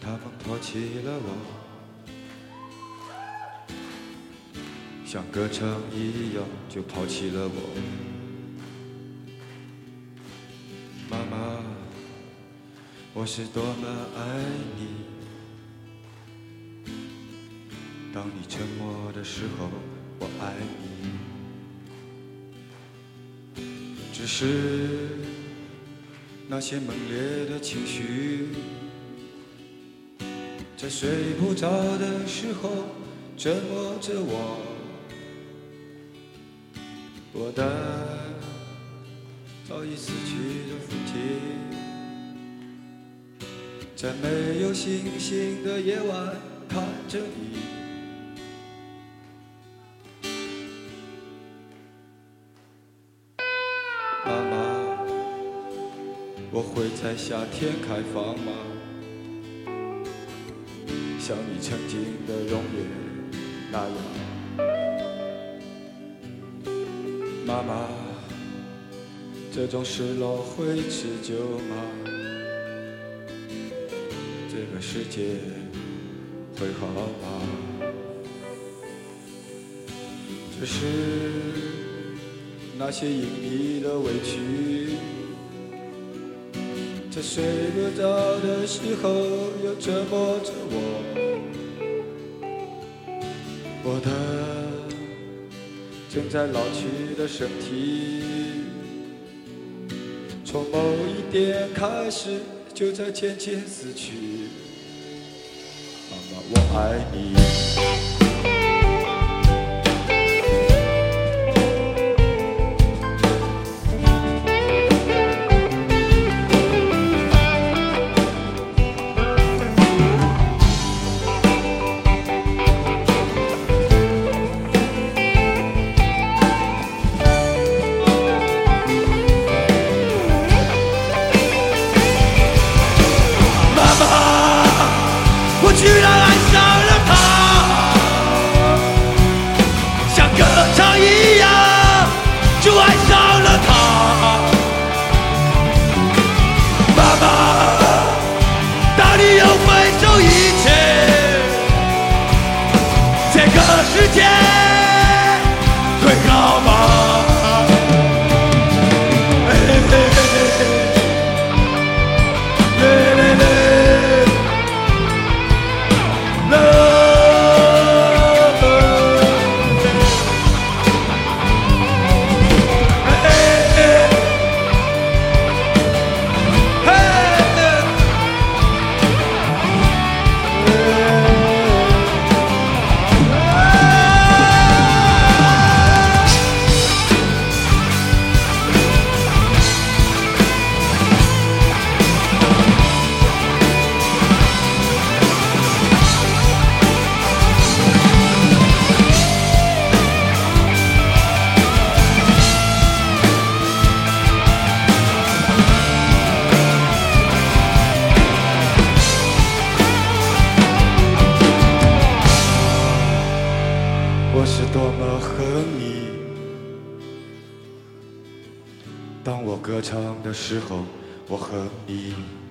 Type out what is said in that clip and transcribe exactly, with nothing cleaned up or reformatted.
他们抛弃了我，像歌唱一样就抛弃了我。妈妈，我是多么爱你，当你沉默的时候，我爱你。只是那些猛烈的情绪，在睡不着的时候折磨着我。我的早已死去的父亲，在没有星星的夜晚看着你。妈妈，我会在夏天开放吗？像你曾经的容颜那样。妈妈，这种失落会持久吗？这个世界会好吗？只是那些隐秘的委屈，在睡不着的时候又折磨着我。我的正在老去的身体，从某一点开始就在渐渐死去。妈妈，我爱你。居然爱上了他，像歌唱一样就爱上了他。妈妈，当你又回首以前，这个世界会好吗？我是多么恨你，当我歌唱的时候，我恨你。